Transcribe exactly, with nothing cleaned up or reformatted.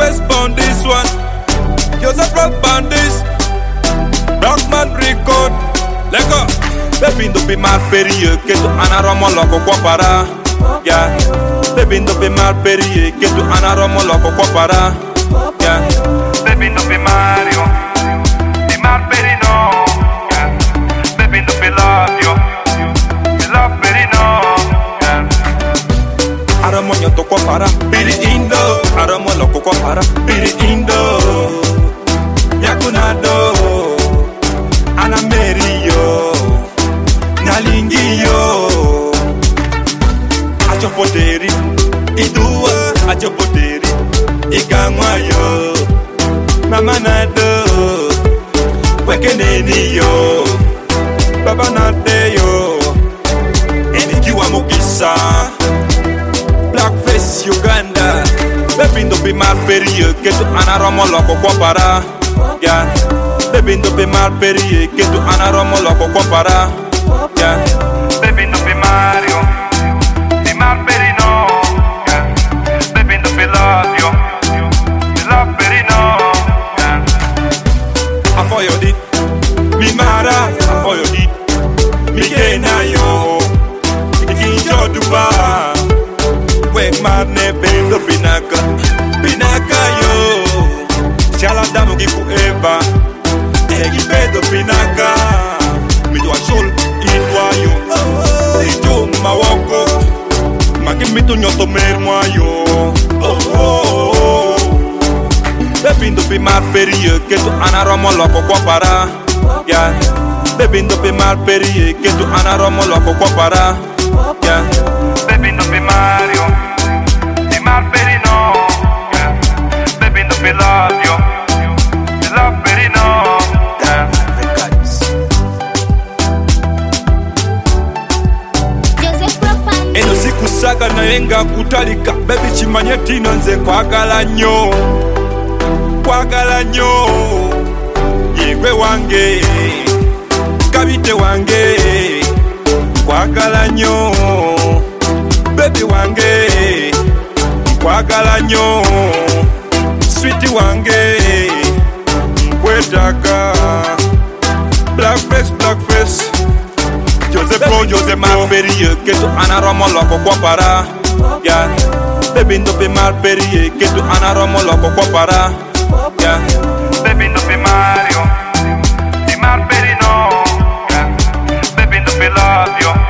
face on this one. Joseph Rock Bandits, Rockman Record, Lego. Baby ndo be mal periye, que tu anaromo loco kwa para. Yeah. Baby ndo be mal periye, que tu anaromo loco kwa para. Yeah. Baby ndo be Mario, be mal peri no. Yeah. Baby ndo be love you, be love peri no. Yeah. Aromo nyoto kwa para, biri indo. Aromo loco kwa para, biri indo. Yakunado, Anamerio, Nalingiyo. Achopoteri, Idua, Achopoteri, Ikamwayo, Mamanado, Wekeneniyo, Babanadeyo, Enikiwa Mukisa, Blackface Uganda. Baby ndo be mal periye, que tu anaromo loco kwa para. Yeah. Baby ndo be mal periye, que tu anaromo loco kwa para. Yeah. Baby ndo be Mario, be mal peri no. Yeah. Baby ndo be love you, be love peri no. Yeah. Afoyo dit, mi mara, afoyo dit, mi kena yo, ikinjo duba. Wek marne bendo binaka, binaka yo. Chala damu gifu eva, egi bedo binaka. Midwa shol, idwa yo, ijo mawoko. Maki mitu nyoto mermwa yo. Oh oh oh. Baby ndo be mal periye, que tu anaromo loco kwa para. Yeah. Baby ndo be mal periye, que tu anaromo loco kwa para. Yeah. Baby ndo be Mario, be mal peri no. Yeah. Baby ndo be love you, be love peri no. Yeah. Eno siku saga na yenga kutalika. Baby chimanye tino nze kwagala nyo, kwagala nyo. Yegwe wange, kabite wange, kwagala nyo. Baby wange, kwagala nyo. Sweetie wange, kwetaka. Blackface, blackface. Joseph Pro, Joseph mal periye, que tu anaromo loco kwa para. Yeah. Baby ndo be mal periye, que tu anaromo loco kwa para. Yeah. Baby ndo be Mario, be mal peri no. Yeah. Baby ndo be love you,